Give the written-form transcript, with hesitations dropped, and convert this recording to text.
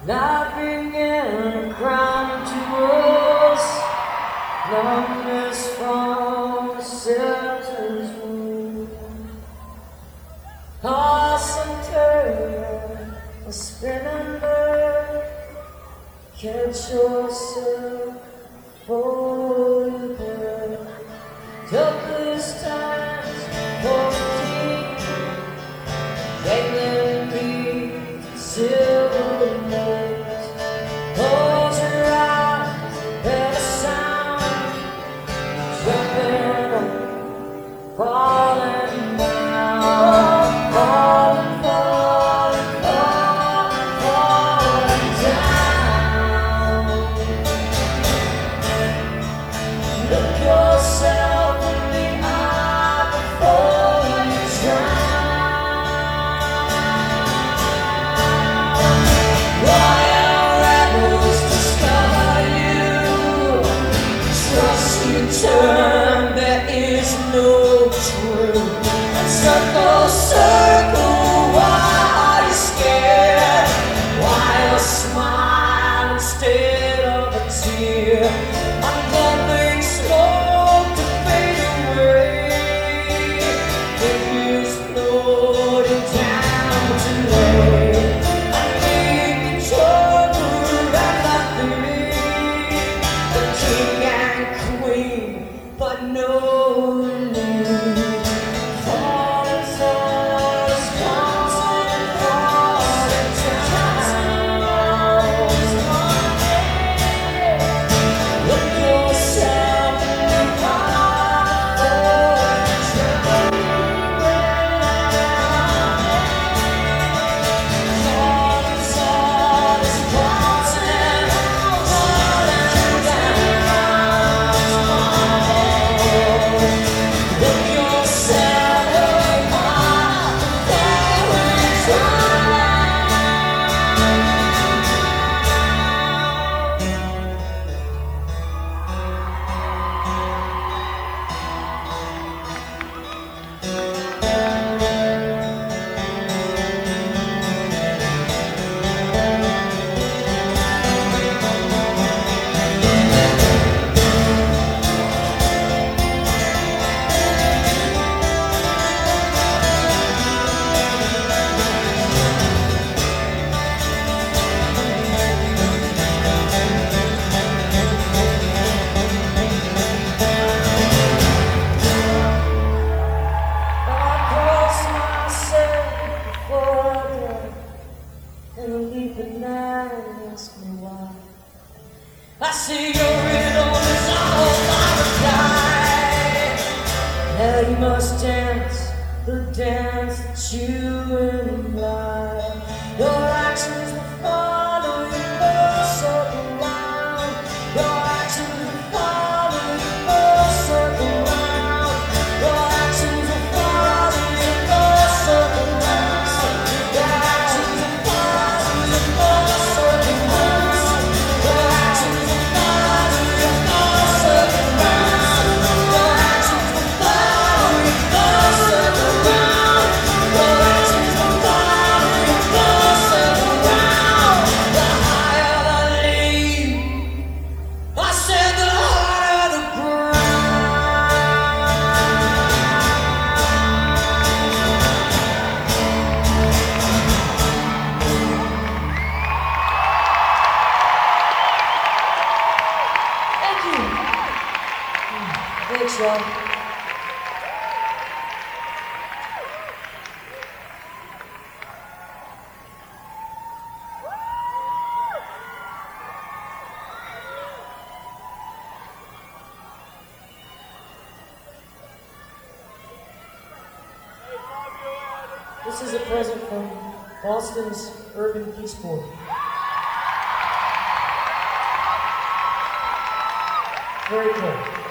Laughing and ground to us, numbness from the shelter's wound. Toss and turn, a spinning bird, catch yourself for your bird. Douglas times 14, England beat silver lace. Close your eyes, let the sound jumping up, falling down, falling, falling, falling, falling down. Look yourself in the eye before you drown. While rebels discover you, trust you turn, there is no truth. And circle, circle, why are you scared? Why a smile instead of a tear? I'm bubbling smoke to fade away. It is floating down today. I think it's over and nothing. The king and queen, but no relief. Falling stars, falling, falling down. Look yourself in the eye before you falling stars, falling, falling down. Look yourself in the eye before I cross myself before I die, and I leave at night and ask me why. I see your riddle is all I die. Now you must dance the dance that you imply. Your actions will follow you full circle round. Your actions will follow you full circle round. Your actions will follow you full circle round. Your actions will follow you full circle round. Your actions will follow you full circle round. Your actions will follow you full circle round. Your actions will follow you full circle round. The higher the lead, I said the harder the ground. Thank you. Thanks, y'all. This is a present from Boston's Urban Peace Board. Very cool.